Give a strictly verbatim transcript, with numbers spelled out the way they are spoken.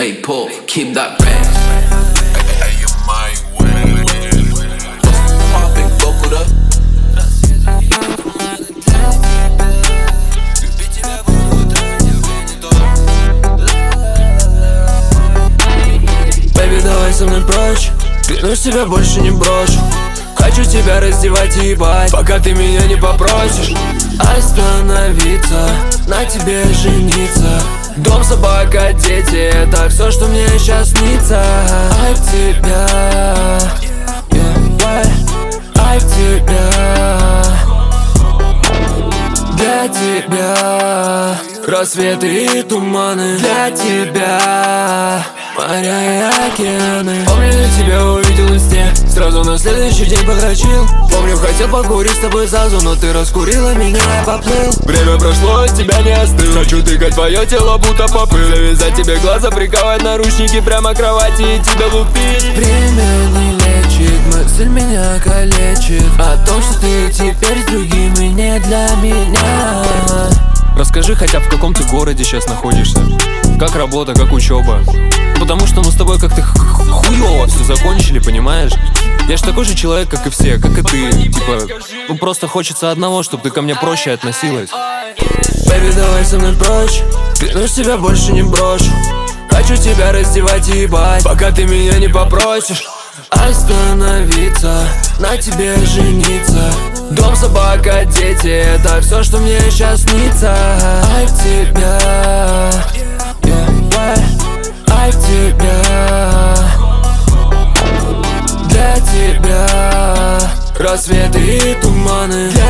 Hey, Paul, keep that rap. Hey, you my way. Popping bubble up. Baby, давай со мной прочь. Клянусь, тебя больше не брошу. Хочу тебя раздевать и ебать, пока ты меня не попросишь остановиться, на тебе жениться. Дом, собака, дети, это все, что мне сейчас снится. От тебя, yeah, yeah, от тебя, для тебя. Рассветы и туманы для тебя, моря и океаны. Помню, я тебя увидел в сне, сразу на следующий день подрочил. Помню, хотел покурить с тобой сразу, но ты раскурила меня, я поплыл. Время прошло, от тебя не остыл. Хочу тыкать твое тело, будто попыл. Завязать тебе глаза, приковать наручники прямо к кровати и тебя лупить. Время не лечит, мысль меня калечит о том, что ты теперь с другим и не для меня. Расскажи хотя бы, в каком ты городе сейчас находишься, как работа, как учеба. Потому что мы с тобой как-то хуёво все закончили, понимаешь? Я ж такой же человек, как и все, как и ты. Типа, ну просто хочется одного, чтобы ты ко мне проще относилась. Baby, давай со мной прочь. Клянусь, тебя больше не брошу. Хочу тебя раздевать и ебать, пока ты меня не попросишь остановиться, на тебе жениться. Дом, собака, дети, это все, что мне сейчас снится. От тебя, yeah, yeah, от тебя, для тебя. Рассветы и туманы.